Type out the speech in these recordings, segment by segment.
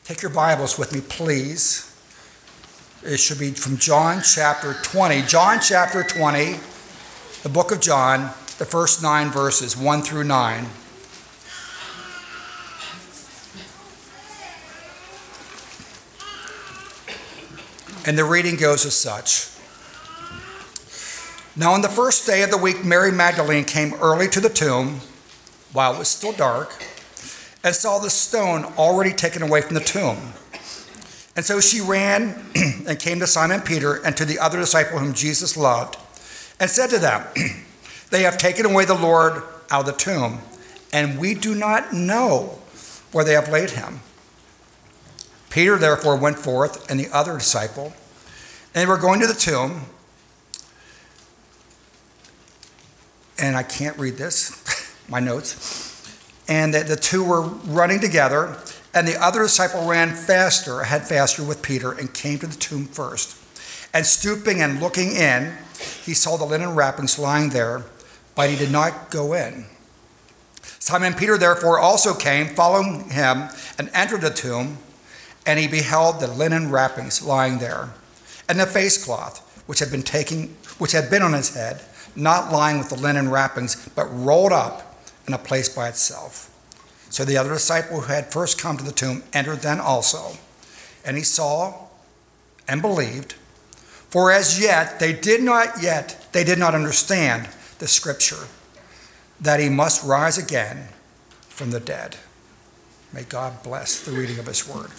Take your Bibles with me, please. It should be from John chapter 20. John chapter 20, the book of John, the first 9 verses, 1 through 9. And the reading goes as such. Now on the first day of the week, Mary Magdalene came early to the tomb while it was still dark, and saw the stone already taken away from the tomb. And so she ran and came to Simon Peter and to the other disciple whom Jesus loved, and said to them, "They have taken away the Lord out of the tomb, and we do not know where they have laid him." Peter therefore went forth, and the other disciple, and they were going to the tomb. And I can't read this, my notes. And the two were running together, and the other disciple ran faster with Peter, and came to the tomb first. And stooping and looking in, he saw the linen wrappings lying there, but he did not go in. Simon Peter therefore also came, following him, and entered the tomb, and he beheld the linen wrappings lying there, and the face cloth which had been on his head, not lying with the linen wrappings, but rolled up in a place by itself. So the other disciple who had first come to the tomb entered then also, and he saw and believed, for as yet they did not understand the scripture, that he must rise again from the dead. May God bless the reading of his word.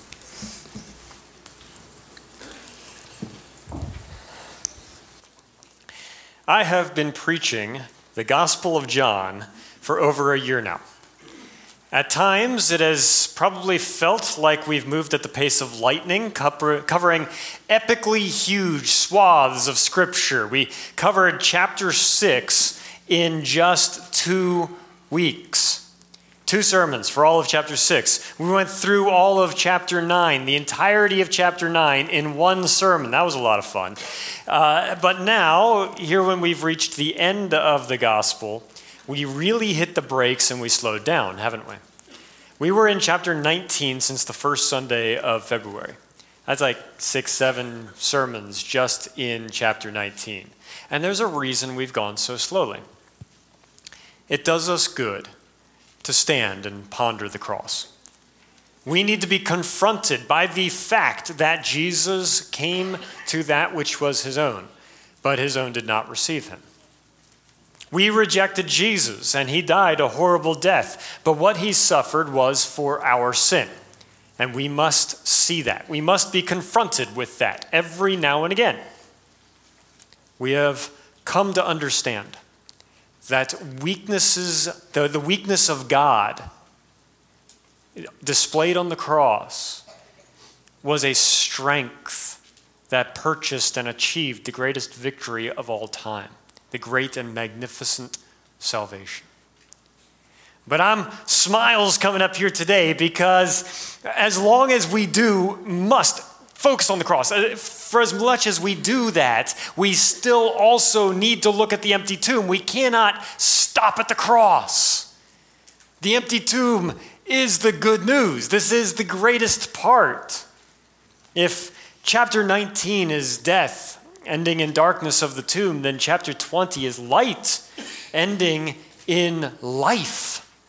I have been preaching the Gospel of John for over a year now. At times, it has probably felt like we've moved at the pace of lightning, covering epically huge swaths of Scripture. We covered chapter 6 in just 2 weeks. 2 sermons for all of chapter 6. We went through all of chapter 9, the entirety of chapter 9 in one sermon. That was a lot of fun. But now, here when we've reached the end of the gospel, we really hit the brakes and we slowed down, haven't we? We were in chapter 19 since the first Sunday of February. That's like 6-7 sermons just in chapter 19. And there's a reason we've gone so slowly. It does us good to stand and ponder the cross. We need to be confronted by the fact that Jesus came to that which was his own, but his own did not receive him. We rejected Jesus, and he died a horrible death, but what he suffered was for our sin, and we must see that. We must be confronted with that every now and again. We have come to understand that the weakness of God displayed on the cross was a strength that purchased and achieved the greatest victory of all time, the great and magnificent salvation. But I'm smiles coming up here today because as long as we must focus on the cross. For as much as we do that, we still also need to look at the empty tomb. We cannot stop at the cross. The empty tomb is the good news. This is the greatest part. If chapter 19 is death, ending in darkness of the tomb, then chapter 20 is light, ending in life.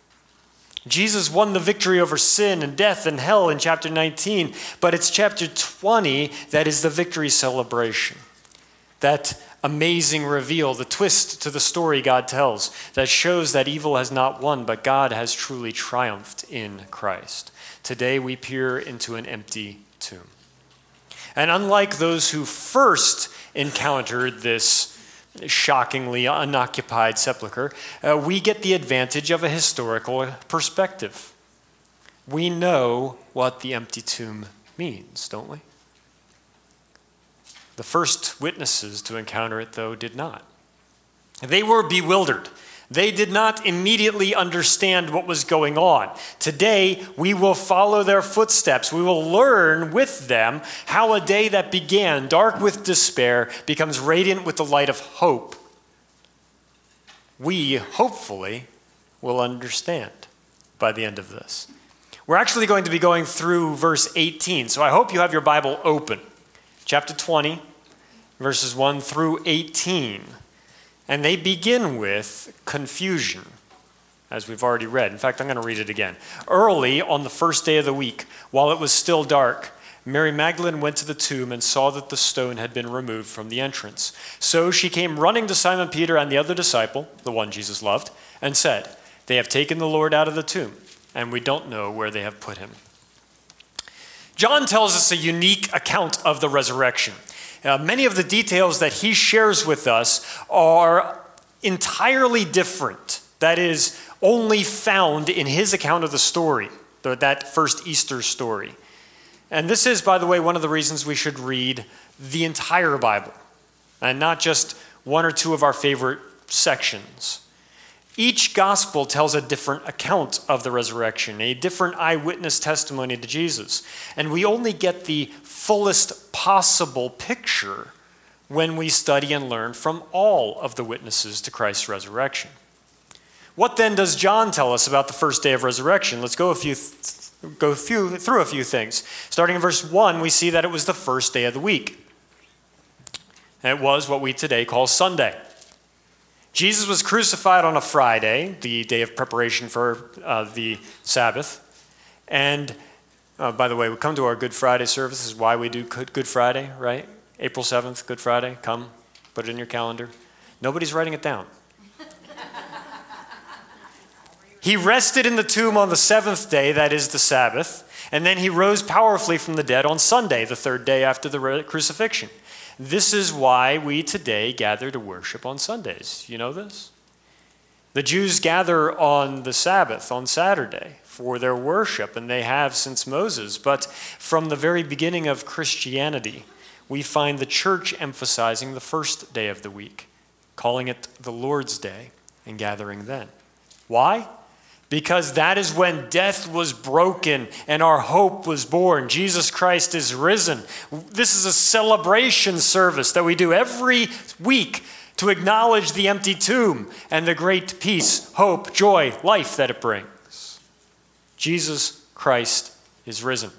Jesus won the victory over sin and death and hell in chapter 19, but it's chapter 20 that is the victory celebration. That amazing reveal, the twist to the story God tells that shows that evil has not won, but God has truly triumphed in Christ. Today we peer into an empty tomb. And unlike those who first encountered this shockingly unoccupied sepulcher, we get the advantage of a historical perspective. We know what the empty tomb means, don't we? The first witnesses to encounter it, though, did not. They were bewildered. They did not immediately understand what was going on. Today, we will follow their footsteps. We will learn with them how a day that began dark with despair becomes radiant with the light of hope. We, hopefully, will understand by the end of this. We're actually going to be going through verse 18, so I hope you have your Bible open. Chapter 20, verses 1 through 18. And they begin with confusion, as we've already read. In fact, I'm going to read it again. Early on the first day of the week, while it was still dark, Mary Magdalene went to the tomb and saw that the stone had been removed from the entrance. So she came running to Simon Peter and the other disciple, the one Jesus loved, and said, "They have taken the Lord out of the tomb, and we don't know where they have put him." John tells us a unique account of the resurrection. Many of the details that he shares with us are entirely different. That is, only found in his account of the story, that first Easter story. And this is, by the way, one of the reasons we should read the entire Bible, and not just one or two of our favorite sections. Each gospel tells a different account of the resurrection, a different eyewitness testimony to Jesus. And we only get the fullest possible picture when we study and learn from all of the witnesses to Christ's resurrection. What then does John tell us about the first day of resurrection? Let's go through a few things. Starting in verse 1, we see that it was the first day of the week. And it was what we today call Sunday. Jesus was crucified on a Friday, the day of preparation for the Sabbath. And by the way, we come to our Good Friday service. This is why we do Good Friday, right? April 7th, Good Friday. Come, put it in your calendar. Nobody's writing it down. He rested in the tomb on the seventh day, that is the Sabbath, and then he rose powerfully from the dead on Sunday, the third day after the crucifixion. This is why we today gather to worship on Sundays. You know this? The Jews gather on the Sabbath, on Saturday, for their worship, and they have since Moses. But from the very beginning of Christianity, we find the church emphasizing the first day of the week, calling it the Lord's Day, and gathering then. Why? Because that is when death was broken and our hope was born. Jesus Christ is risen. This is a celebration service that we do every week to acknowledge the empty tomb and the great peace, hope, joy, life that it brings. Jesus Christ is risen.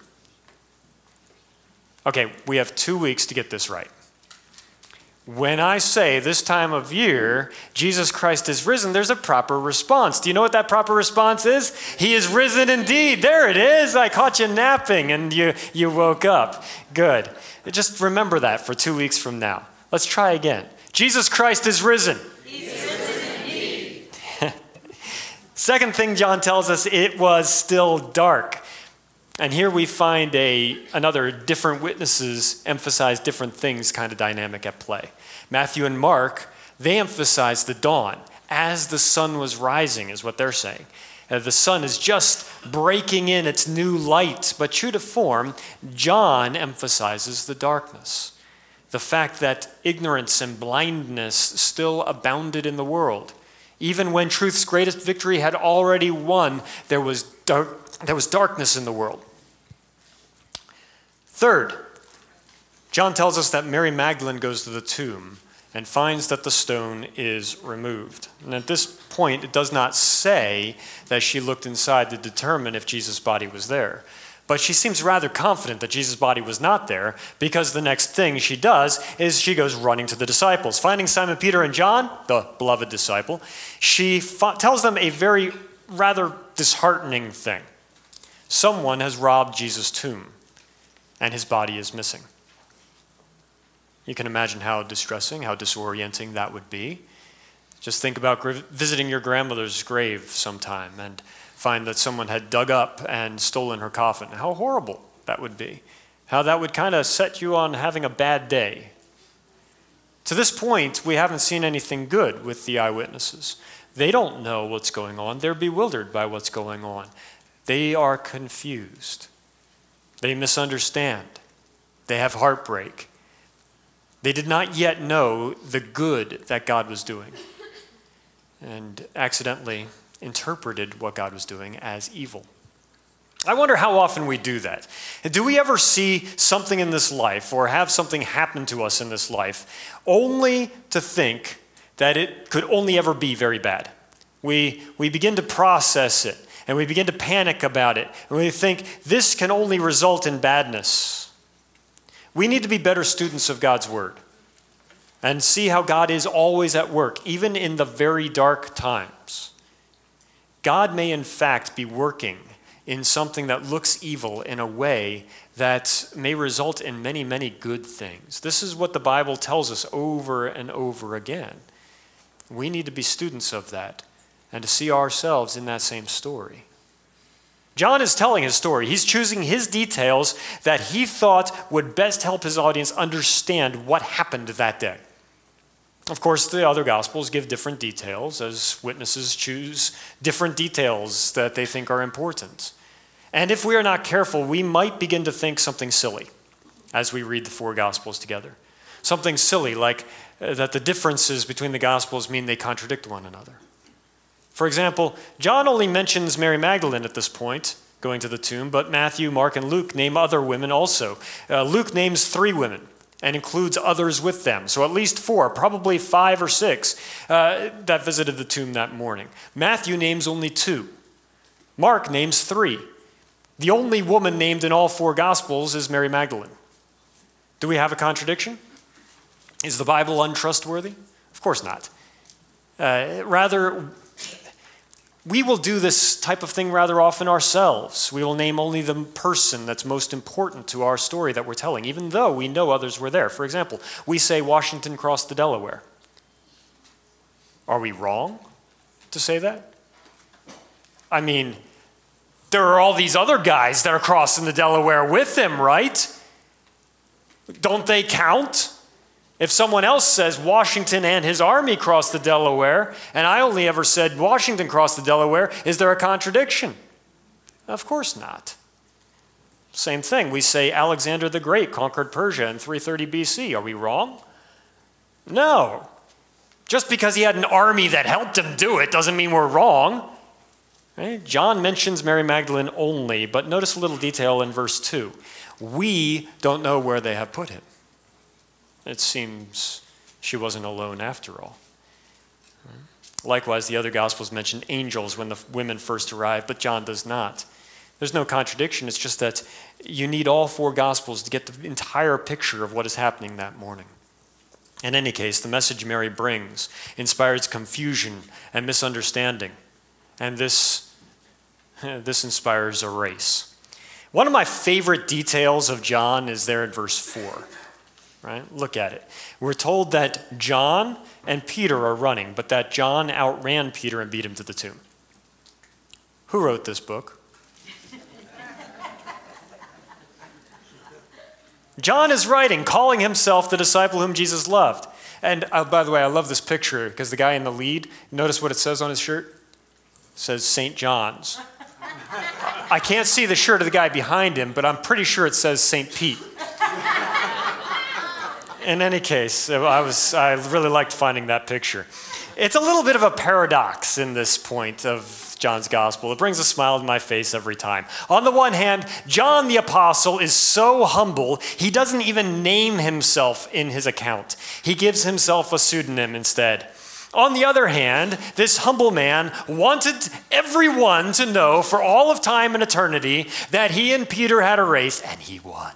Okay, we have 2 weeks to get this right. When I say this time of year, Jesus Christ is risen, there's a proper response. Do you know what that proper response is? He is risen indeed. There it is. I caught you napping and you woke up. Good. Just remember that for 2 weeks from now. Let's try again. Jesus Christ is risen. He's risen indeed. Second thing John tells us, it was still dark. And here we find another different witnesses emphasize different things kind of dynamic at play. Matthew and Mark, they emphasize the dawn as the sun was rising is what they're saying. The sun is just breaking in its new light. But true to form, John emphasizes the darkness. The fact that ignorance and blindness still abounded in the world. Even when truth's greatest victory had already won, there was darkness in the world. Third, John tells us that Mary Magdalene goes to the tomb and finds that the stone is removed. And at this point, it does not say that she looked inside to determine if Jesus' body was there. But she seems rather confident that Jesus' body was not there, because the next thing she does is she goes running to the disciples. Finding Simon Peter and John, the beloved disciple, she tells them a very rather disheartening thing. Someone has robbed Jesus' tomb, and his body is missing. You can imagine how distressing, how disorienting that would be. Just think about visiting your grandmother's grave sometime and find that someone had dug up and stolen her coffin. How horrible that would be. How that would kind of set you on having a bad day. To this point, we haven't seen anything good with the eyewitnesses. They don't know what's going on. They're bewildered by what's going on. They are confused. They misunderstand. They have heartbreak. They did not yet know the good that God was doing, and accidentally interpreted what God was doing as evil. I wonder how often we do that. Do we ever see something in this life or have something happen to us in this life only to think that it could only ever be very bad? We begin to process it, and we begin to panic about it, and we think this can only result in badness. We need to be better students of God's word and see how God is always at work, even in the very dark times. God may in fact be working in something that looks evil in a way that may result in many, many good things. This is what the Bible tells us over and over again. We need to be students of that and to see ourselves in that same story. John is telling his story. He's choosing his details that he thought would best help his audience understand what happened that day. Of course, the other Gospels give different details as witnesses choose different details that they think are important. And if we are not careful, we might begin to think something silly as we read the four Gospels together. Something silly like that the differences between the Gospels mean they contradict one another. For example, John only mentions Mary Magdalene at this point, going to the tomb, but Matthew, Mark, and Luke name other women also. Luke names 3 women and includes others with them. So at least 4, probably 5 or 6, that visited the tomb that morning. Matthew names only 2. Mark names 3. The only woman named in all 4 Gospels is Mary Magdalene. Do we have a contradiction? Is the Bible untrustworthy? Of course not. Rather, we will do this type of thing rather often ourselves. We will name only the person that's most important to our story that we're telling, even though we know others were there. For example, we say Washington crossed the Delaware. Are we wrong to say that? I mean, there are all these other guys that are crossing the Delaware with him, right? Don't they count? If someone else says Washington and his army crossed the Delaware, and I only ever said Washington crossed the Delaware, is there a contradiction? Of course not. Same thing, we say Alexander the Great conquered Persia in 330 BC. Are we wrong? No. Just because he had an army that helped him do it doesn't mean we're wrong. Right? John mentions Mary Magdalene only, but notice a little detail in verse 2. We don't know where they have put him. It seems she wasn't alone after all. Likewise, the other Gospels mention angels when the women first arrived, but John does not. There's no contradiction. It's just that you need all 4 Gospels to get the entire picture of what is happening that morning. In any case, the message Mary brings inspires confusion and misunderstanding, and this inspires a race. One of my favorite details of John is there in verse 4. Right? Look at it. We're told that John and Peter are running, but that John outran Peter and beat him to the tomb. Who wrote this book? John is writing, calling himself the disciple whom Jesus loved. And by the way, I love this picture because the guy in the lead, notice what it says on his shirt? It says St. John's. I can't see the shirt of the guy behind him, but I'm pretty sure it says St. Pete. In any case, I really liked finding that picture. It's a little bit of a paradox in this point of John's gospel. It brings a smile to my face every time. On the one hand, John the apostle is so humble, he doesn't even name himself in his account. He gives himself a pseudonym instead. On the other hand, this humble man wanted everyone to know for all of time and eternity that he and Peter had a race, and he won.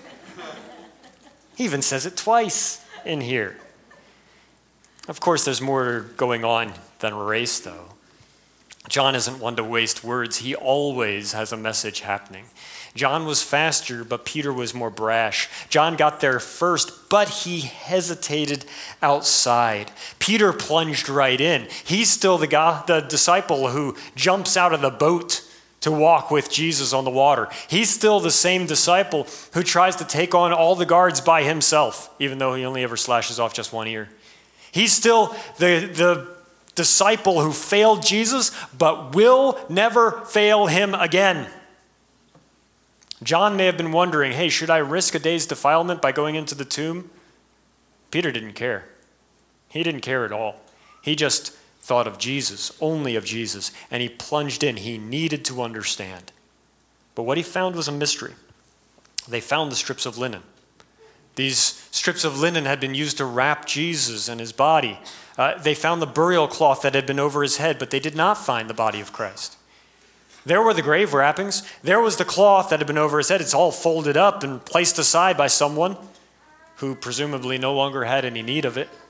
He even says it twice in here. Of course, there's more going on than a race, though. John isn't one to waste words. He always has a message happening. John was faster, but Peter was more brash. John got there first, but he hesitated outside. Peter plunged right in. He's still the disciple who jumps out of the boat to walk with Jesus on the water. He's still the same disciple who tries to take on all the guards by himself, even though he only ever slashes off just one ear. He's still the disciple who failed Jesus, but will never fail him again. John may have been wondering, hey, should I risk a day's defilement by going into the tomb? Peter didn't care. He didn't care at all. He just thought of Jesus, only of Jesus, and he plunged in. He needed to understand. But what he found was a mystery. They found the strips of linen. These strips of linen had been used to wrap Jesus and his body. They found the burial cloth that had been over his head, but they did not find the body of Christ. There were the grave wrappings. There was the cloth that had been over his head. It's all folded up and placed aside by someone who presumably no longer had any need of it.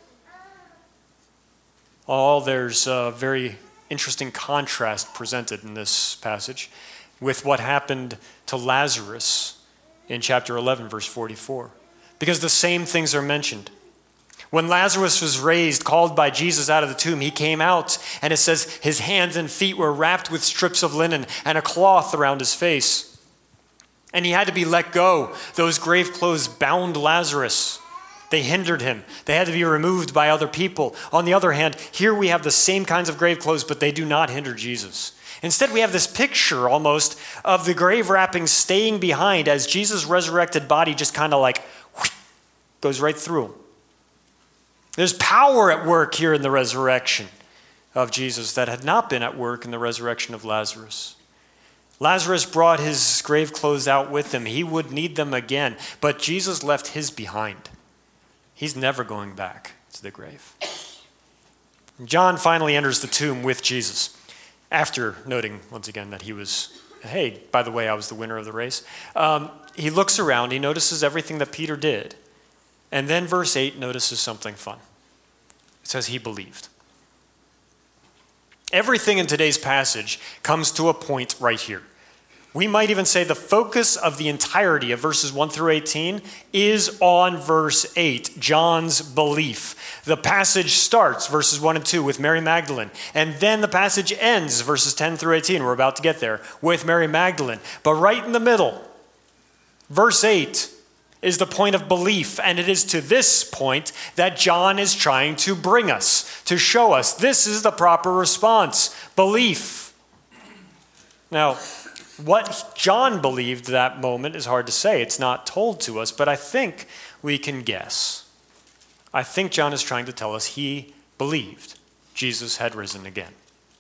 There's a very interesting contrast presented in this passage with what happened to Lazarus in chapter 11, verse 44. Because the same things are mentioned. When Lazarus was raised, called by Jesus out of the tomb, he came out, and it says his hands and feet were wrapped with strips of linen and a cloth around his face. And he had to be let go. Those grave clothes bound Lazarus. They hindered him. They had to be removed by other people. On the other hand, here we have the same kinds of grave clothes, but they do not hinder Jesus. Instead, we have this picture almost of the grave wrappings staying behind as Jesus' resurrected body just kind of like goes right through him. There's power at work here in the resurrection of Jesus that had not been at work in the resurrection of Lazarus. Lazarus brought his grave clothes out with him. He would need them again, but Jesus left his behind. He's never going back to the grave. John finally enters the tomb with Jesus after noting once again that he was, hey, by the way, I was the winner of the race. He looks around, he notices everything that Peter did, and then verse 8 notices something fun. It says he believed. Everything in today's passage comes to a point right here. We might even say the focus of the entirety of verses 1 through 18 is on verse 8, John's belief. The passage starts, verses 1 and 2, with Mary Magdalene. And then the passage ends, verses 10 through 18, we're about to get there, with Mary Magdalene. But right in the middle, verse 8 is the point of belief. And it is to this point that John is trying to bring us, to show us this is the proper response, belief. Now, what John believed that moment is hard to say. It's not told to us, but I think we can guess. I think John is trying to tell us he believed Jesus had risen again.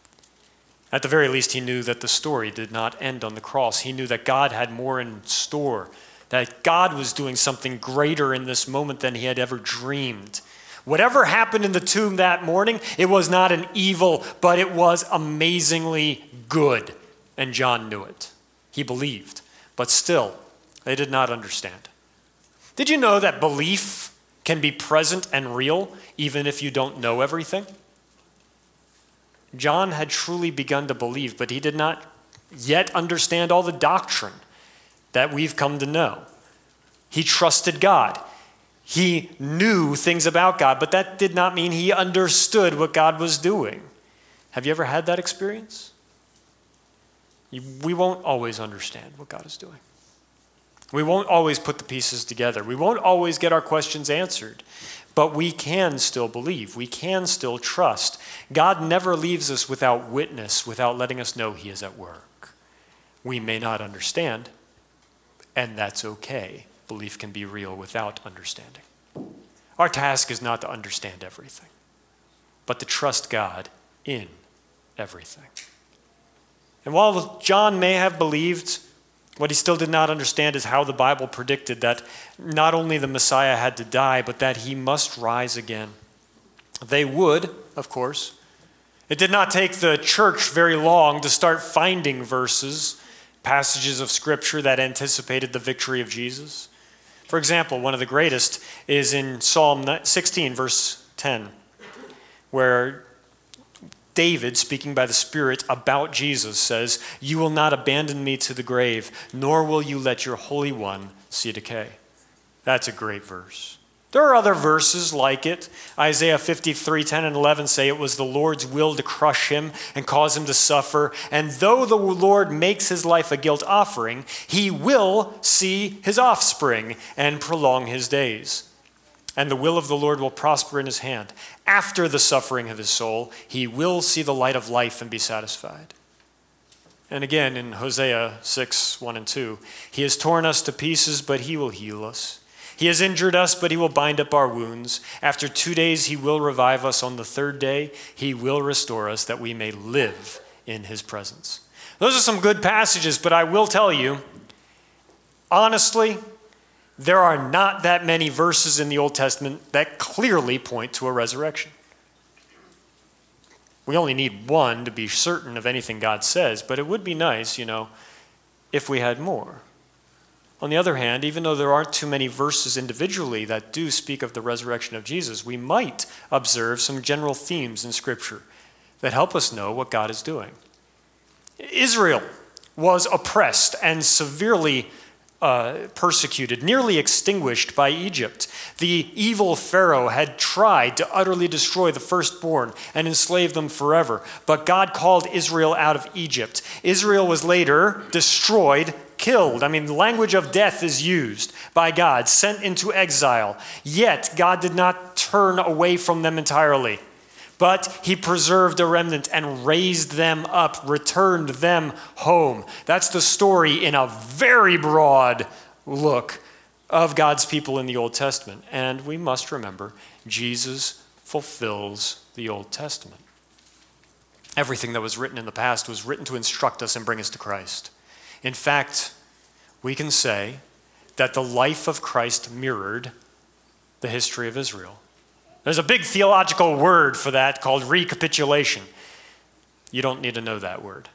At the very least, he knew that the story did not end on the cross. He knew that God had more in store, that God was doing something greater in this moment than he had ever dreamed. Whatever happened in the tomb that morning, it was not an evil, but it was amazingly good. And John knew it. He believed. But still, they did not understand. Did you know that belief can be present and real even if you don't know everything? John had truly begun to believe, but he did not yet understand all the doctrine that we've come to know. He trusted God. He knew things about God, but that did not mean he understood what God was doing. Have you ever had that experience? We won't always understand what God is doing. We won't always put the pieces together. We won't always get our questions answered, but we can still believe. We can still trust. God never leaves us without witness, without letting us know he is at work. We may not understand, and that's okay. Belief can be real without understanding. Our task is not to understand everything, but to trust God in everything. And while John may have believed, what he still did not understand is how the Bible predicted that not only the Messiah had to die, but that he must rise again. They would, of course. It did not take the church very long to start finding verses, passages of Scripture that anticipated the victory of Jesus. For example, one of the greatest is in Psalm 16, verse 10, where David, speaking by the Spirit about Jesus, says, "You will not abandon me to the grave, nor will you let your Holy One see decay." That's a great verse. There are other verses like it. Isaiah 53, 10 and 11 say it was the Lord's will to crush him and cause him to suffer. And though the Lord makes his life a guilt offering, he will see his offspring and prolong his days. And the will of the Lord will prosper in his hand. After the suffering of his soul, he will see the light of life and be satisfied. And again in Hosea 6, 1 and 2, he has torn us to pieces, but he will heal us. He has injured us, but he will bind up our wounds. After 2 days, he will revive us. On the third day, he will restore us that we may live in his presence. Those are some good passages, but I will tell you, honestly, there are not that many verses in the Old Testament that clearly point to a resurrection. We only need one to be certain of anything God says, but it would be nice, if we had more. On the other hand, even though there aren't too many verses individually that do speak of the resurrection of Jesus, we might observe some general themes in Scripture that help us know what God is doing. Israel was oppressed and severely persecuted, nearly extinguished by Egypt. The evil Pharaoh had tried to utterly destroy the firstborn and enslave them forever, but God called Israel out of Egypt. Israel was later destroyed, killed. The language of death is used by God, sent into exile. Yet God did not turn away from them entirely, but he preserved a remnant and raised them up, returned them home. That's the story in a very broad look of God's people in the Old Testament. And we must remember, Jesus fulfills the Old Testament. Everything that was written in the past was written to instruct us and bring us to Christ. In fact, we can say that the life of Christ mirrored the history of Israel. There's a big theological word for that called recapitulation. You don't need to know that word.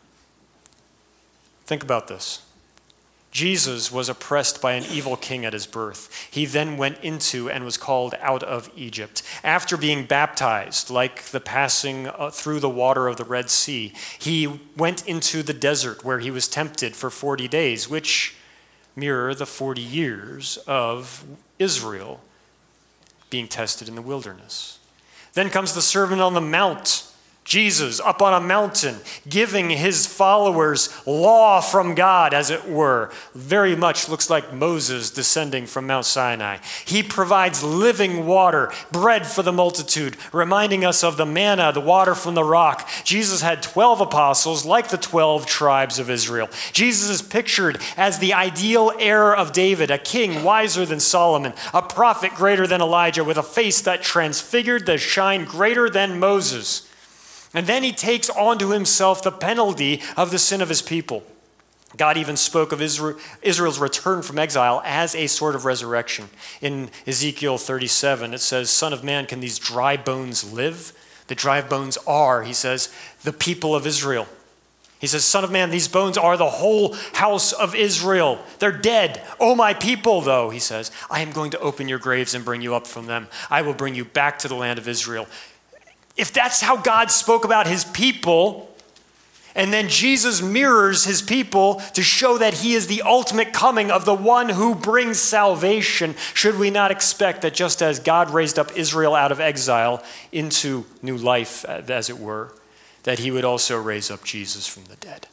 Think about this. Jesus was oppressed by an evil king at his birth. He then went into and was called out of Egypt. After being baptized, like the passing through the water of the Red Sea, he went into the desert where he was tempted for 40 days, which mirror the 40 years of Israel being tested in the wilderness. Then comes the Sermon on the Mount. Jesus up on a mountain, giving his followers law from God, as it were. Very much looks like Moses descending from Mount Sinai. He provides living water, bread for the multitude, reminding us of the manna, the water from the rock. Jesus had 12 apostles, like the 12 tribes of Israel. Jesus is pictured as the ideal heir of David, a king wiser than Solomon, a prophet greater than Elijah, with a face that transfigured the shine greater than Moses. And then he takes onto himself the penalty of the sin of his people. God even spoke of Israel's return from exile as a sort of resurrection. In Ezekiel 37, it says, "Son of man, can these dry bones live?" The dry bones are, he says, the people of Israel. He says, "Son of man, these bones are the whole house of Israel. They're dead. Oh, my people, though," he says, "I am going to open your graves and bring you up from them. I will bring you back to the land of Israel." If that's how God spoke about his people, and then Jesus mirrors his people to show that he is the ultimate coming of the one who brings salvation, should we not expect that just as God raised up Israel out of exile into new life, as it were, that he would also raise up Jesus from the dead?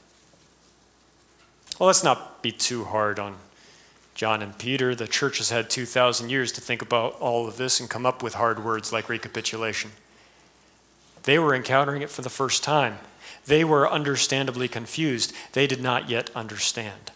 Well, let's not be too hard on John and Peter. The church has had 2,000 years to think about all of this and come up with hard words like recapitulation. They were encountering it for the first time. They were understandably confused. They did not yet understand.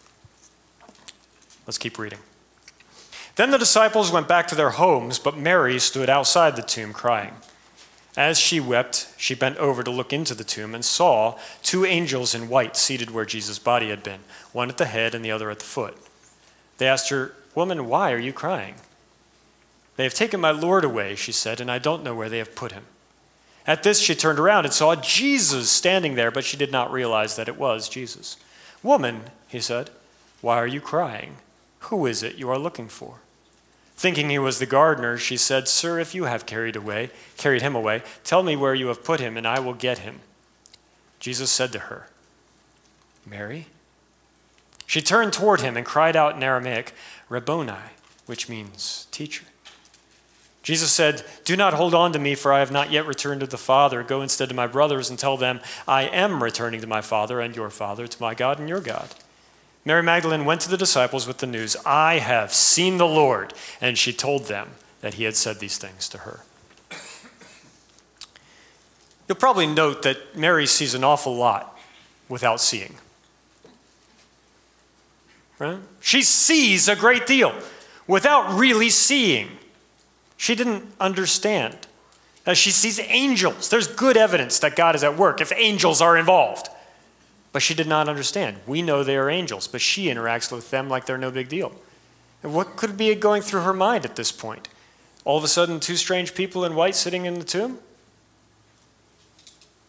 Let's keep reading. Then the disciples went back to their homes, but Mary stood outside the tomb crying. As she wept, she bent over to look into the tomb and saw 2 angels in white seated where Jesus' body had been, one at the head and the other at the foot. They asked her, "Woman, why are you crying?" "They have taken my Lord away," she said, "and I don't know where they have put him." At this, she turned around and saw Jesus standing there, but she did not realize that it was Jesus. "Woman," he said, "why are you crying? Who is it you are looking for?" Thinking he was the gardener, she said, "Sir, if you have carried him away, tell me where you have put him, and I will get him." Jesus said to her, "Mary?" She turned toward him and cried out in Aramaic, "Rabboni," which means teacher. Jesus said, "Do not hold on to me, for I have not yet returned to the Father. Go instead to my brothers and tell them, I am returning to my Father and your Father, to my God and your God." Mary Magdalene went to the disciples with the news, "I have seen the Lord," and she told them that he had said these things to her. You'll probably note that Mary sees an awful lot without seeing. Right? She sees a great deal without really seeing. She didn't understand. As she sees angels, there's good evidence that God is at work if angels are involved. But she did not understand. We know they are angels, but she interacts with them like they're no big deal. And what could be going through her mind at this point? All of a sudden, 2 strange people in white sitting in the tomb?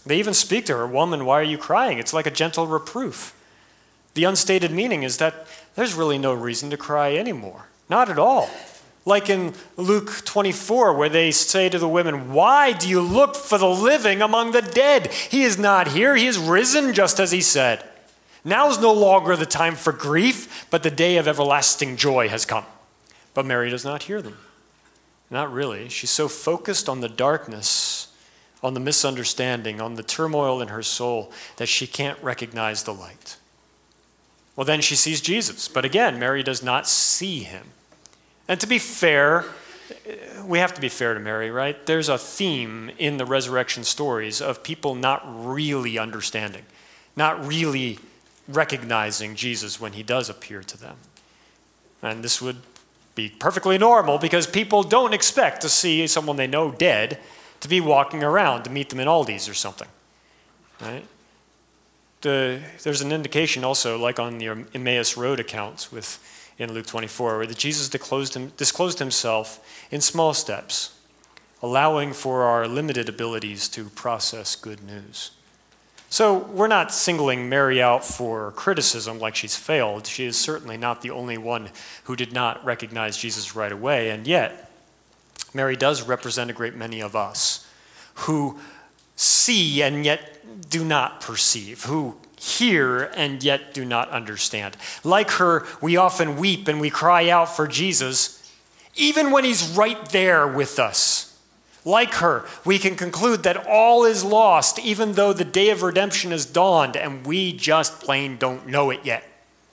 They even speak to her, "Woman, why are you crying?" It's like a gentle reproof. The unstated meaning is that there's really no reason to cry anymore. Not at all. Like in Luke 24, where they say to the women, "Why do you look for the living among the dead? He is not here. He is risen, just as he said. Now is no longer the time for grief, but the day of everlasting joy has come." But Mary does not hear them. Not really. She's so focused on the darkness, on the misunderstanding, on the turmoil in her soul, that she can't recognize the light. Well, then she sees Jesus. But again, Mary does not see him. And to be fair, we have to be fair to Mary, right? There's a theme in the resurrection stories of people not really understanding, not really recognizing Jesus when he does appear to them. And this would be perfectly normal because people don't expect to see someone they know dead to be walking around, to meet them in Aldi's or something, right? There's an indication also, like on the Emmaus Road accounts in Luke 24, where Jesus disclosed himself in small steps, allowing for our limited abilities to process good news. So we're not singling Mary out for criticism like she's failed. She is certainly not the only one who did not recognize Jesus right away, and yet Mary does represent a great many of us who see and yet do not perceive, who hear and yet do not understand. Like her, we often weep and we cry out for Jesus, even when he's right there with us. Like her, we can conclude that all is lost, even though the day of redemption has dawned and we just plain don't know it yet.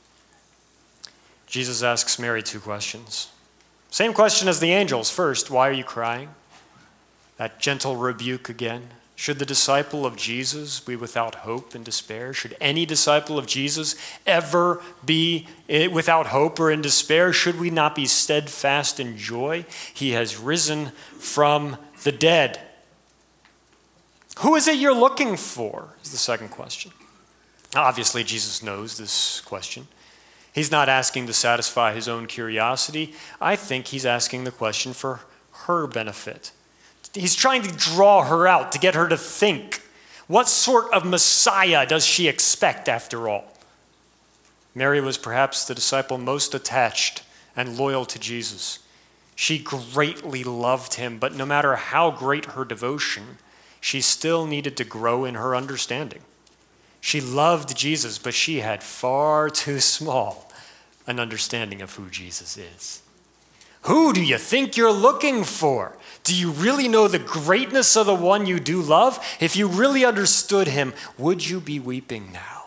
Jesus asks Mary two questions. Same question as the angels. First, why are you crying? That gentle rebuke again. Should the disciple of Jesus be without hope and despair? Should any disciple of Jesus ever be without hope or in despair? Should we not be steadfast in joy? He has risen from the dead. Who is it you're looking for? Is the second question. Obviously, Jesus knows this question. He's not asking to satisfy his own curiosity. I think he's asking the question for her benefit. He's trying to draw her out, to get her to think. What sort of Messiah does she expect after all? Mary was perhaps the disciple most attached and loyal to Jesus. She greatly loved him, but no matter how great her devotion, she still needed to grow in her understanding. She loved Jesus, but she had far too small an understanding of who Jesus is. Who do you think you're looking for? Do you really know the greatness of the one you do love? If you really understood him, would you be weeping now?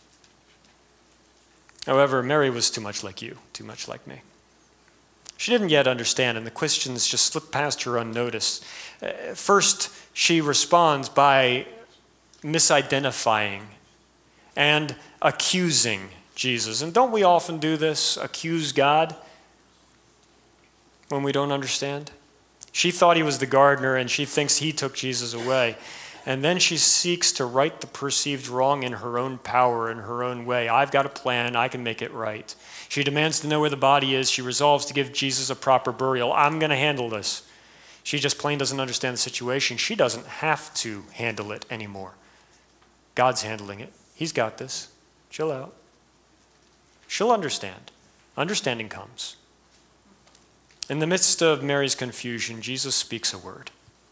However, Mary was too much like you, too much like me. She didn't yet understand, and the questions just slipped past her unnoticed. First, she responds by misidentifying and accusing Jesus. And don't we often do this, accuse God when we don't understand? She thought he was the gardener, and she thinks he took Jesus away. And then she seeks to right the perceived wrong in her own power, in her own way. I've got a plan. I can make it right. She demands to know where the body is. She resolves to give Jesus a proper burial. I'm going to handle this. She just plain doesn't understand the situation. She doesn't have to handle it anymore. God's handling it. He's got this. Chill out. She'll understand. Understanding comes. In the midst of Mary's confusion, Jesus speaks a word.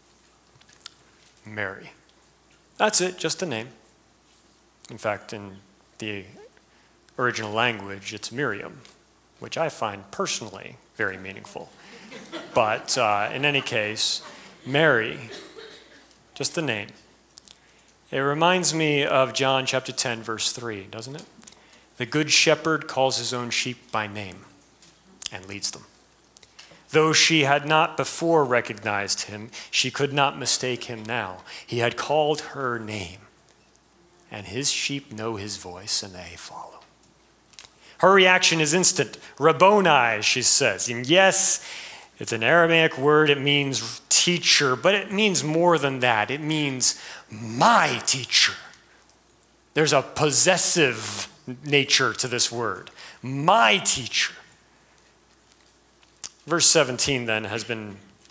Mary. That's it, just a name. In fact, in the original language, it's Miriam, which I find personally very meaningful. But in any case, Mary, just the name. It reminds me of John chapter 10, verse 3, doesn't it? The good shepherd calls his own sheep by name and leads them. Though she had not before recognized him, she could not mistake him now. He had called her name, and his sheep know his voice, and they follow. Her reaction is instant. Rabboni, she says. And yes, it's an Aramaic word. It means teacher, but it means more than that. It means my teacher. There's a possessive nature to this word. My teacher. Verse 17 then has been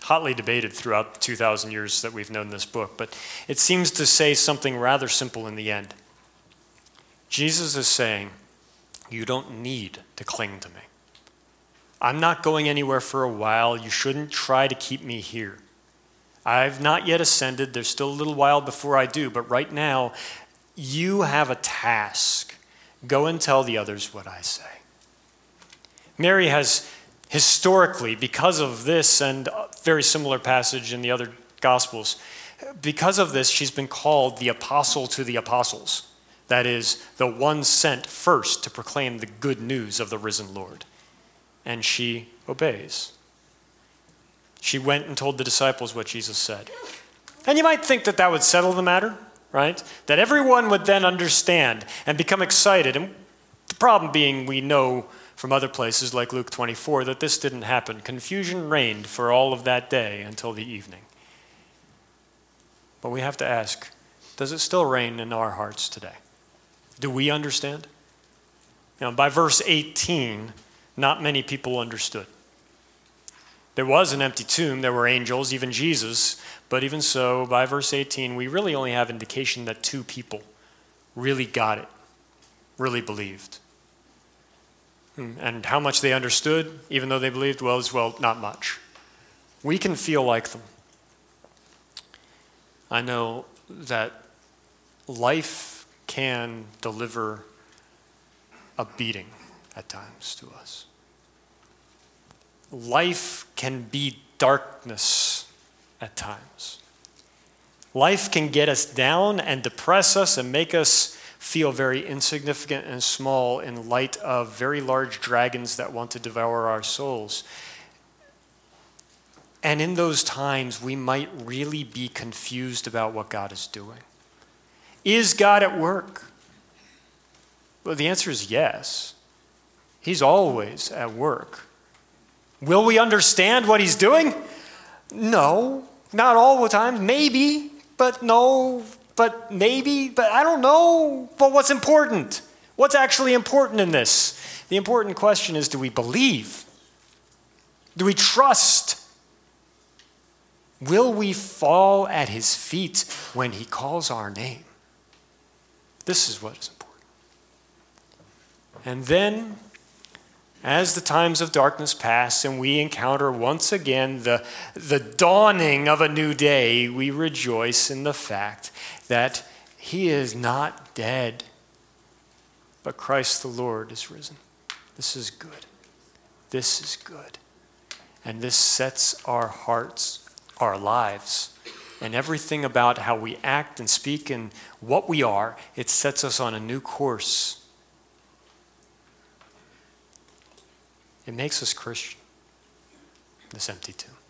hotly debated throughout the 2,000 years that we've known this book, but it seems to say something rather simple in the end. Jesus is saying, you don't need to cling to me. I'm not going anywhere for a while. You shouldn't try to keep me here. I've not yet ascended. There's still a little while before I do, but right now, you have a task. Go and tell the others what I say. Mary has historically, because of this and a very similar passage in the other Gospels, because of this, she's been called the apostle to the apostles. That is, the one sent first to proclaim the good news of the risen Lord. And she obeys. She went and told the disciples what Jesus said. And you might think that that would settle the matter, right? That everyone would then understand and become excited. And the problem being, we know from other places like Luke 24 that this didn't happen. Confusion reigned for all of that day until the evening. But we have to ask, does it still reign in our hearts today? Do we understand? By verse 18, not many people understood. There was an empty tomb, there were angels, even Jesus, but even so, by verse 18, we really only have indication that 2 people really got it, really believed. And how much they understood, even though they believed, well, not much. We can feel like them. I know that life can deliver a beating at times to us. Life can be darkness at times. Life can get us down and depress us and make us feel very insignificant and small in light of very large dragons that want to devour our souls. And in those times, we might really be confused about what God is doing. Is God at work? Well, the answer is yes. He's always at work. Will we understand what he's doing? No, not all the time. Maybe, but no, but maybe, but I don't know. But what's important? What's actually important in this? The important question is, do we believe? Do we trust? Will we fall at his feet when he calls our name? This is what is important. And then, as the times of darkness pass and we encounter once again the dawning of a new day, we rejoice in the fact that he is not dead, but Christ the Lord is risen. This is good. This is good. And this sets our hearts, our lives, and everything about how we act and speak and what we are, it sets us on a new course. It makes us Christian, this empty tomb.